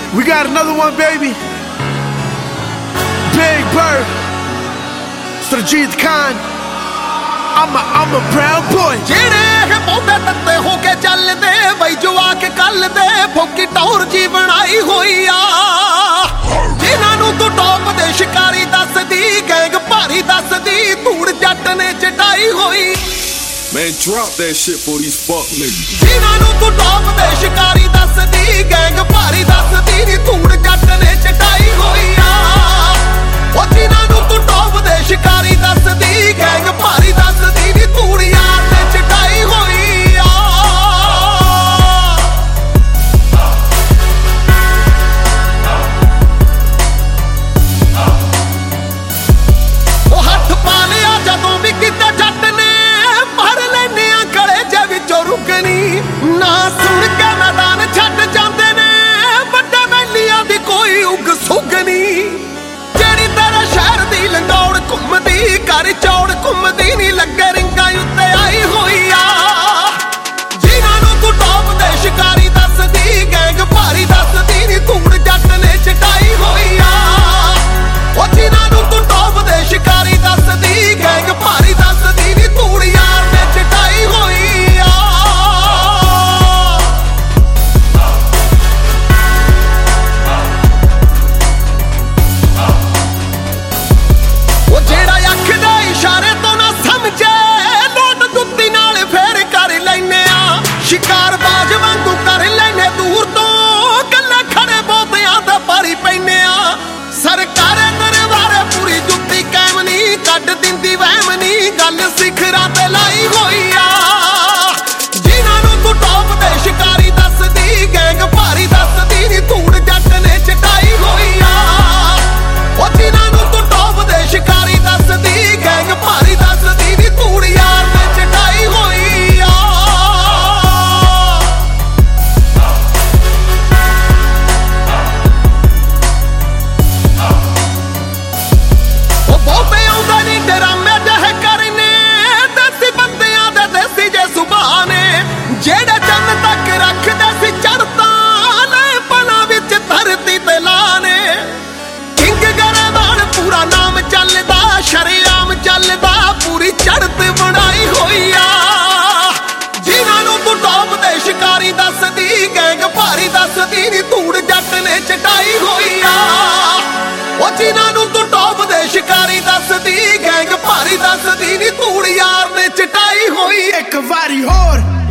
We got another one, baby. Big Bird, Sarjeet Khan. I'm a brown boy. ਜਿਹੜੇ ਪੌਦੇ ਤੱਤੇ ਹੋ ਕੇ ਚੱਲਦੇ ਬਈ ਜਵਾ ਕੇ ਕੱਲ ਦੇ ਫੋਕੀ ਟੌਰ ਜੀ ਬਣਾਈ ਹੋਈ ਆ ਜਿਨ੍ਹਾਂ ਨੂੰ ਤੂੰ ਟੌਪ ਦੇ ਸ਼ਿਕਾਰੀ ਦੱਸਦੀ ਗੈਂਗ ਭਾਰੀ ਦੱਸਦੀ ਧੂੜ ਜੱਟ ਨੇ ਚਟਾਈ ਹੋਈ Man, drop that shit for these fuck niggas. ਜਿਨ੍ਹਾਂ ਨੂੰ ਤੂੰ ਟੌਪ ਦੇ ਸ਼ਿਕਾਰੀ ਦੱਸਦੀ ਗੈਂਗ ਭਾਰੀ ਦੱਸਦੀ ਨੀ ਧੂੜ ਜੱਟ ਨੇ ਚਟਾਈ ਹੋਈ ਆ ਉਹ ਜਿਨ੍ਹਾਂ ਨੂੰ ਤੂੰ ਟੌਪ ਦੇ ਸ਼ਿਕਾਰੀ ਦੱਸਦੀ ਗੈਂਗ ਭਾਰੀ ਦੱਸਦੀ ਨੀ ਧੂੜ ਯਾਰ ਨੇ ਚਟਾਈ ਹੋਈ ਆ ਉਹ ਹੱਥ ਪਾ ਲਿਆ ਜਦੋਂ ਵੀ ਕਿਤੇ ਜੱਟ ਨੇ ਰੁਕਣੀ ਨਾ ਸੁਣ ਕੇ ਮੈਦਾਨ ਛੱਡ ਜਾਂਦੇ ਨੇ ਵੱਡੇ ਮੈਲੀਆਂ ਦੀ ਕੋਈ ਉਗ ਸੁਗਣੀ ਜਿਹੜੀ ਤੇਰੇ ਸ਼ਹਿਰ ਦੀ ਲੰਗੌੜ ਘੁੰਮਦੀ ਕਰ ਚੌੜ ਘੁੰਮਦੀ ਨਹੀਂ ਲੱਗੇ ਰਿੰਗਾਂ ਉੱਤੇ ਆਈ ਹੋਈ ਆ ਜਿਨ੍ਹਾਂ ਨੂੰ ਤੂੰ ਟੌਪ ਦੇ ਸ਼ਿਕਾਰੀ ਦੱਸਦੀ ਗੈਂਗ ਭਾਰੀ ਦੱਸਦੀ ਨਹੀਂ ਧੂੜ ਜੱਟ ਨੇ ਚਟਾਈ ਹੋਈ ਆ ਉਹ ਜਿਨ੍ਹਾਂ ਨੂੰ ਤੂੰ ਟੌਪ ਦੇ ਸ਼ਿਕਾਰੀ ਦੱਸਦੀ ਗੈਂਗ ਭਾਰੀ ਦੱਸਦੀ ਨਹੀਂ ਧੂੜ ਯਾਰ ਨੇ ਚਟਾਈ ਹੋਈ ਸ਼ਿਕਾਰ ਬਾਜ ਵਾਂਗੂ ਕਰ ਲੈਨੇ ਦੂਰ ਤੋਂ ਗੱਲਾਂ ਖੜੇ ਬੋਤਿਆਂ ਤੇ ਪਾਰੀ ਪੈਨੇ ਆ ਸਰਕਾਰੇ ਦਰਬਾਰੇ ਪੂਰੀ ਜੁੱਤੀ ਕਾਇਮ ਨਹੀਂ ਕੱਢ ਦਿੰਦੀ ਵਹਿਮ ਨਹੀਂ ਗੱਲ ਸਿਖਰਾਂ ਤੇ ਲਾਈ ਹੋਈ ਆ ਜਿਨ੍ਹਾਂ ਨੂੰ ਤੂੰ ਟੌਪ ਦੇ ਸ਼ਿਕਾਰੀ ਦੱਸਦੀ ਗੈਂਗ ਭਾਰੀ ਦੱਸਦੀ ਨੀ ਧੂੜ ਜੱਟ ਨੇ ਚਟਾਈ ਹੋਈ ਆ ਉਹ ਜਿਨ੍ਹਾਂ ਨੂੰ ਤੂੰ ਟੌਪ ਦੇ ਸ਼ਿਕਾਰੀ ਦੱਸਦੀ ਗੈਂਗ ਭਾਰੀ ਦੱਸਦੀ ਨੀ ਧੂੜ ਯਾਰ ਨੇ ਚਟਾਈ ਹੋਈ ਆ ਜਿਹੜੇ ਚੰਨ ਤੱਕ ਰੱਖਦੇ ਸੀ ਚੜ੍ਹਤਾਂ ਲੈ ਪਲਾਂ ਵਿੱਚ ਧਰਤੀ ਤੇ ਲਾਣੇ ਕਿੰਗ ਗਰੇਵਾਲ ਪੂਰਾ ਨਾਮ ਚੱਲਦਾ ਸ਼ਰੇਆਮ ਚੱਲਦਾ ਪੂਰੀ ਚੜ੍ਹਤ ਬਣਾਈ ਹੋਈ ਆ ਜਿਨ੍ਹਾਂ ਨੂੰ ਤੂੰ ਟੌਪ ਦੇ ਸ਼ਿਕਾਰੀ ਦੱਸਦੀ ਗੈਂਗ ਭਾਰੀ ਦੱਸਦੀ ਨੀ ਧੂੜ ਜੱਟ ਨੇ ਚਟਾਈ ਹੋਈ ਆ ਉਹ ਜਿਨ੍ਹਾਂ ਨੂੰ ਤੂੰ ਟੌਪ ਦੇ ਸ਼ਿਕਾਰੀ ਦੱਸਦੀ ਗੈਂਗ ਭਾਰੀ ਦੱਸਦੀ ਨੀ ਧੂੜ ਯਾਰ ਨੇ ਚਟਾਈ ਹੋਈ ਇੱਕ ਵਾਰੀ ਹੋਰ